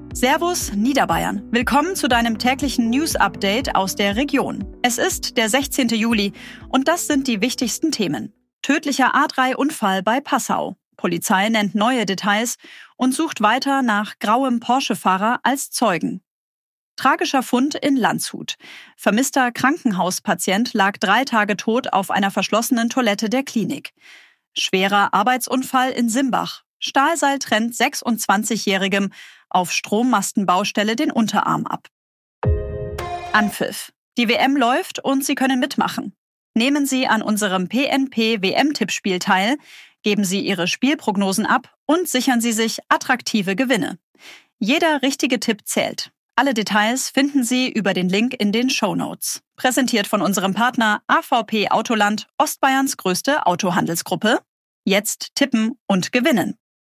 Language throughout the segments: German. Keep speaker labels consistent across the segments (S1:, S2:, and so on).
S1: Servus Niederbayern. Willkommen zu deinem täglichen News-Update aus der Region. Es ist der 16. Juli und das sind die wichtigsten Themen. Tödlicher A3-Unfall bei Passau. Polizei nennt neue Details und sucht weiter nach grauem Porsche-Fahrer als Zeugen. Tragischer Fund in Landshut. Vermisster Krankenhauspatient lag 3 Tage tot auf einer verschlossenen Toilette der Klinik. Schwerer Arbeitsunfall in Simbach. Stahlseil trennt 26-Jährigem auf Strommastenbaustelle den Unterarm ab. Anpfiff. Die WM läuft und Sie können mitmachen. Nehmen Sie an unserem PNP-WM-Tippspiel teil, geben Sie Ihre Spielprognosen ab und sichern Sie sich attraktive Gewinne. Jeder richtige Tipp zählt. Alle Details finden Sie über den Link in den Shownotes. Präsentiert von unserem Partner AVP Autoland, Ostbayerns größte Autohandelsgruppe. Jetzt tippen und gewinnen.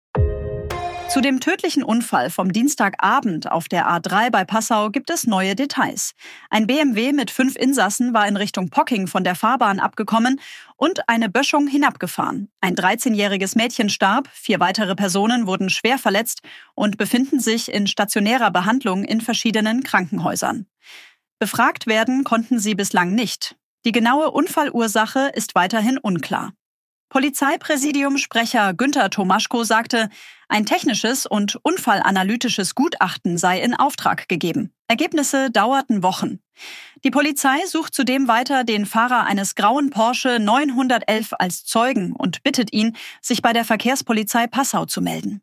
S1: Zu dem tödlichen Unfall vom Dienstagabend auf der A3 bei Passau gibt es neue Details. Ein BMW mit 5 Insassen war in Richtung Pocking von der Fahrbahn abgekommen und eine Böschung hinabgefahren. Ein 13-jähriges Mädchen starb, 4 weitere Personen wurden schwer verletzt und befinden sich in stationärer Behandlung in verschiedenen Krankenhäusern. Befragt werden konnten sie bislang nicht. Die genaue Unfallursache ist weiterhin unklar. Polizeipräsidiumsprecher Günther Tomaschko sagte, ein technisches und unfallanalytisches Gutachten sei in Auftrag gegeben. Ergebnisse dauerten Wochen. Die Polizei sucht zudem weiter den Fahrer eines grauen Porsche 911 als Zeugen und bittet ihn, sich bei der Verkehrspolizei Passau zu melden.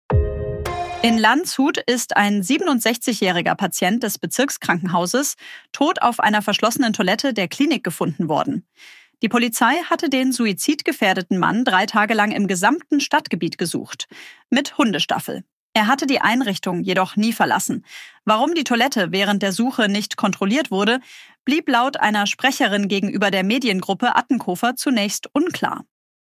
S1: In Landshut ist ein 67-jähriger Patient des Bezirkskrankenhauses tot auf einer verschlossenen Toilette der Klinik gefunden worden. Die Polizei hatte den suizidgefährdeten Mann 3 Tage lang im gesamten Stadtgebiet gesucht. Mit Hundestaffel. Er hatte die Einrichtung jedoch nie verlassen. Warum die Toilette während der Suche nicht kontrolliert wurde, blieb laut einer Sprecherin gegenüber der Mediengruppe Attenkofer zunächst unklar.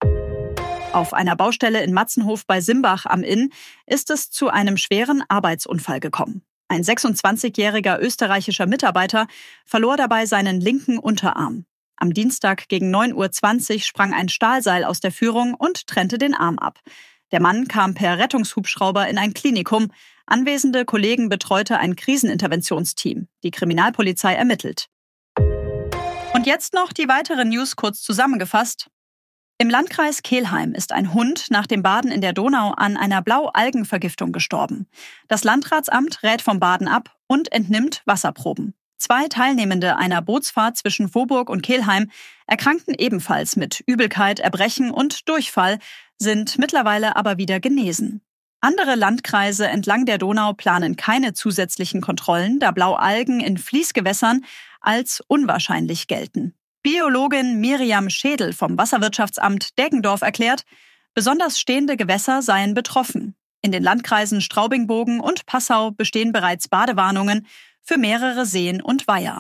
S1: Auf einer Baustelle in Matzenhof bei Simbach am Inn ist es zu einem schweren Arbeitsunfall gekommen. Ein 26-jähriger österreichischer Mitarbeiter verlor dabei seinen linken Unterarm. Am Dienstag gegen 9:20 Uhr sprang ein Stahlseil aus der Führung und trennte den Arm ab. Der Mann kam per Rettungshubschrauber in ein Klinikum. Anwesende Kollegen betreute ein Kriseninterventionsteam. Die Kriminalpolizei ermittelt. Und jetzt noch die weiteren News kurz zusammengefasst. Im Landkreis Kelheim ist ein Hund nach dem Baden in der Donau an einer Blaualgenvergiftung gestorben. Das Landratsamt rät vom Baden ab und entnimmt Wasserproben. 2 Teilnehmende einer Bootsfahrt zwischen Vohburg und Kelheim erkrankten ebenfalls mit Übelkeit, Erbrechen und Durchfall, sind mittlerweile aber wieder genesen. Andere Landkreise entlang der Donau planen keine zusätzlichen Kontrollen, da Blaualgen in Fließgewässern als unwahrscheinlich gelten. Biologin Miriam Schädel vom Wasserwirtschaftsamt Deggendorf erklärt, besonders stehende Gewässer seien betroffen. In den Landkreisen Straubing-Bogen und Passau bestehen bereits Badewarnungen für mehrere Seen und Weiher.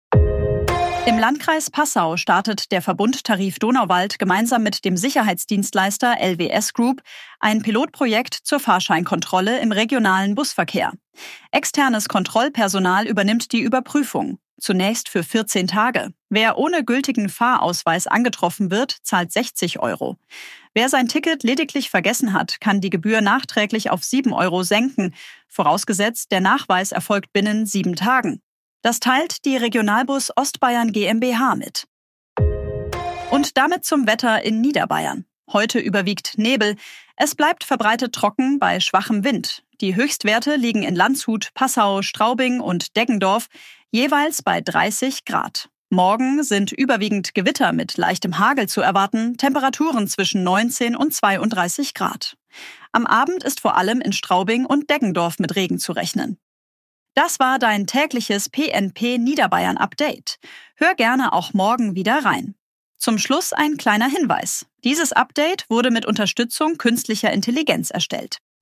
S1: Im Landkreis Passau startet der Verbund Tarif Donauwald gemeinsam mit dem Sicherheitsdienstleister LWS Group ein Pilotprojekt zur Fahrscheinkontrolle im regionalen Busverkehr. Externes Kontrollpersonal übernimmt die Überprüfung. Zunächst für 14 Tage. Wer ohne gültigen Fahrausweis angetroffen wird, zahlt 60 €. Wer sein Ticket lediglich vergessen hat, kann die Gebühr nachträglich auf 7 € senken, vorausgesetzt der Nachweis erfolgt binnen 7 Tagen. Das teilt die Regionalbus Ostbayern GmbH mit. Und damit zum Wetter in Niederbayern. Heute überwiegt Nebel. Es bleibt verbreitet trocken bei schwachem Wind. Die Höchstwerte liegen in Landshut, Passau, Straubing und Deggendorf jeweils bei 30 Grad. Morgen sind überwiegend Gewitter mit leichtem Hagel zu erwarten, Temperaturen zwischen 19 und 32 Grad. Am Abend ist vor allem in Straubing und Deggendorf mit Regen zu rechnen. Das war dein tägliches PNP Niederbayern Update. Hör gerne auch morgen wieder rein. Zum Schluss ein kleiner Hinweis. Dieses Update wurde mit Unterstützung künstlicher Intelligenz erstellt.